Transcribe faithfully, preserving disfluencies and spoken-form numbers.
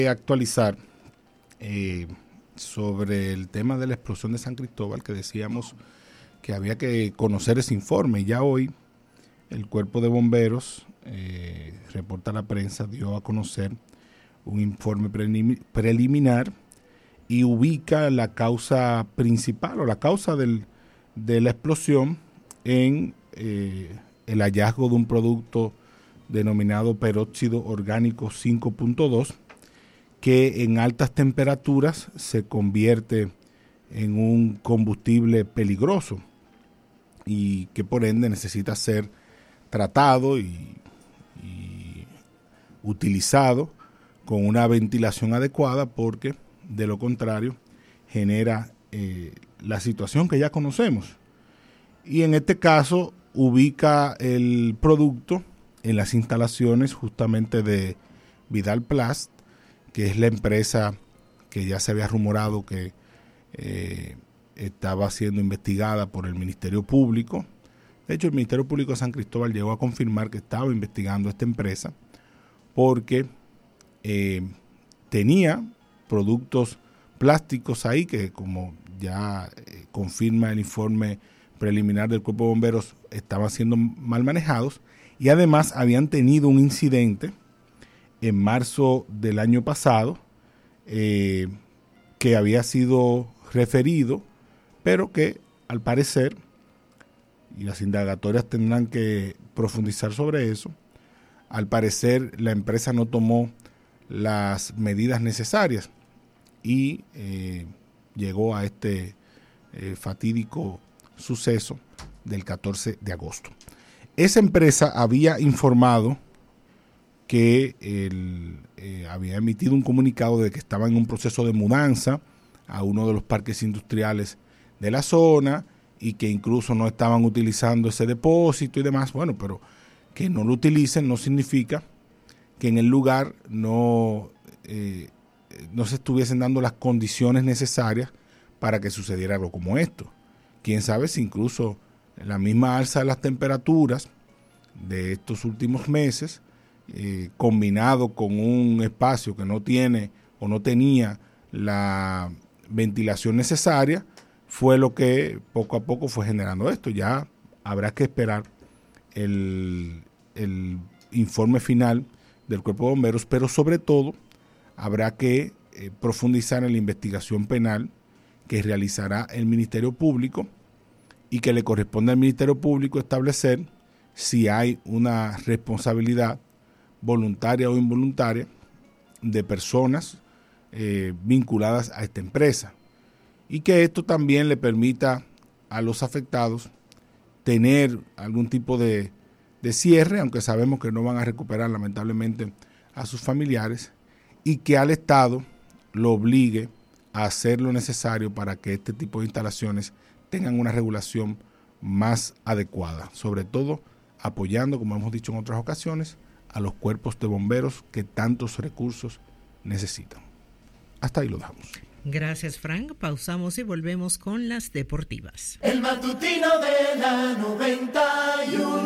actualizar eh, sobre el tema de la explosión de San Cristóbal, que decíamos que había que conocer ese informe. Ya hoy el Cuerpo de Bomberos, eh, reporta la prensa, dio a conocer un informe preliminar y ubica la causa principal o la causa del, de la explosión en eh, el hallazgo de un producto denominado peróxido orgánico cinco punto dos, que en altas temperaturas se convierte en un combustible peligroso y que por ende necesita ser tratado y, y utilizado con una ventilación adecuada, porque de lo contrario genera eh, la situación que ya conocemos. Y en este caso ubica el producto en las instalaciones justamente de Vidal Plast, que es la empresa que ya se había rumorado que eh, estaba siendo investigada por el Ministerio Público. De hecho, el Ministerio Público de San Cristóbal llegó a confirmar que estaba investigando esta empresa porque eh, tenía productos plásticos ahí que, como ya eh, confirma el informe preliminar del Cuerpo de Bomberos, estaban siendo mal manejados, y además habían tenido un incidente en marzo del año pasado eh, que había sido referido, pero que al parecer, y las indagatorias tendrán que profundizar sobre eso, al parecer la empresa no tomó las medidas necesarias y eh, llegó a este eh, fatídico suceso del catorce de agosto. Esa empresa había informado que el, eh, había emitido un comunicado de que estaba en un proceso de mudanza a uno de los parques industriales de la zona y que incluso no estaban utilizando ese depósito y demás. Bueno, pero que no lo utilicen no significa que en el lugar no, eh, no se estuviesen dando las condiciones necesarias para que sucediera algo como esto. Quién sabe si incluso la misma alza de las temperaturas de estos últimos meses, eh, combinado con un espacio que no tiene o no tenía la ventilación necesaria, fue lo que poco a poco fue generando esto. Ya habrá que esperar el, el informe final del Cuerpo de Bomberos, pero sobre todo habrá que eh, profundizar en la investigación penal que realizará el Ministerio Público y que le corresponde al Ministerio Público establecer si hay una responsabilidad voluntaria o involuntaria de personas eh, vinculadas a esta empresa, y que esto también le permita a los afectados tener algún tipo de, de cierre, aunque sabemos que no van a recuperar lamentablemente a sus familiares, y que al Estado lo obligue a hacer lo necesario para que este tipo de instalaciones tengan una regulación más adecuada, sobre todo apoyando, como hemos dicho en otras ocasiones, a los cuerpos de bomberos que tantos recursos necesitan. Hasta ahí lo dejamos. Gracias, Frank. Pausamos y volvemos con las deportivas. El matutino de la noventa y uno.